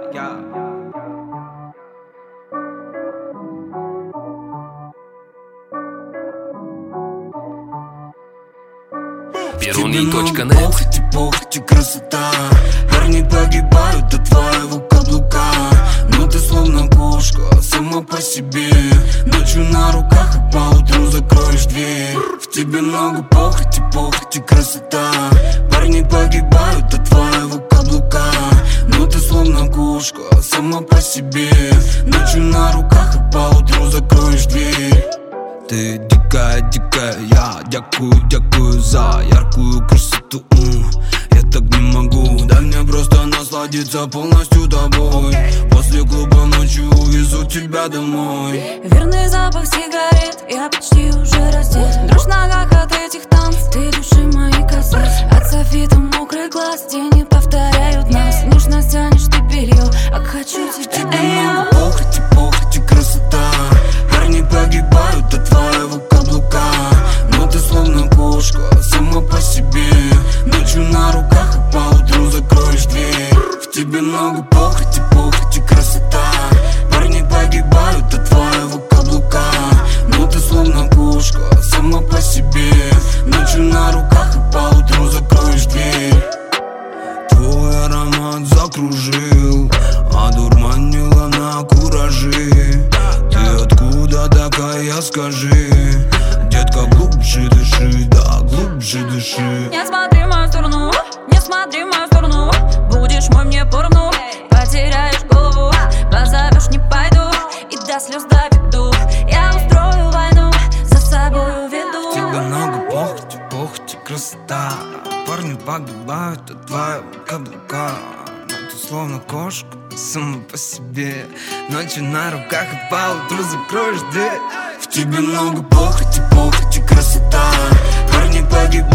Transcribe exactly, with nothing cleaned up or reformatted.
я. Перуний точка нет. Похоть и похоть и красота. Парни погибают от твоего каблука. Но ты словно кошка, сама по себе. Ночью на руках, а поутру закроешь дверь. В тебе много похоти, похоть и красота. Парни погибают от твоего каблука. Но ты словно кошка, сама по себе. Ночью на руках, а поутру закроешь дверь. Ты дикая, дикая, я дякую, дякую за яркую красоту. Я так не могу, дай мне просто насладиться полностью тобой. После клуба ночью увезу тебя домой. Верный запах сигарет, я почти уже раздет. Дрожь в ногах от этих танцев, ты души мои касаешь. От софита мокрый глаз, тени повторяют нас. Нежно стянешь ты белье, а хочу тебя. В тебе много похоти, похоти, красота. Парни погибают от твоего каблука. Но ты словно кошка, сама по себе. Ночью на руках, а поутру закроешь дверь. В тебе много похоти, похоти, красота. Парни погибают от твоего каблука. Но ты словно кошка, сама по себе. Ночью на руках, а поутру закроешь дверь. Твой аромат закружил, одурманила на кураже. Ты откуда такая, скажи? Детка, глубже дыши, да, глубже дыши. Не смотри в мою сторону, не смотри в мою сторону. Будешь мой, мне поровну, потеряешь голову. Позовешь, не пойду, и до слез доведу. Я устрою войну, за собой веду. В тебе много похоти, похоти, красота. Парни погибают от твоего каблука. Но ты словно кошка, сама по себе. Ночью на руках, и поутру закроешь дверь. В тебе много похоти, похоти, красота. Парни погибают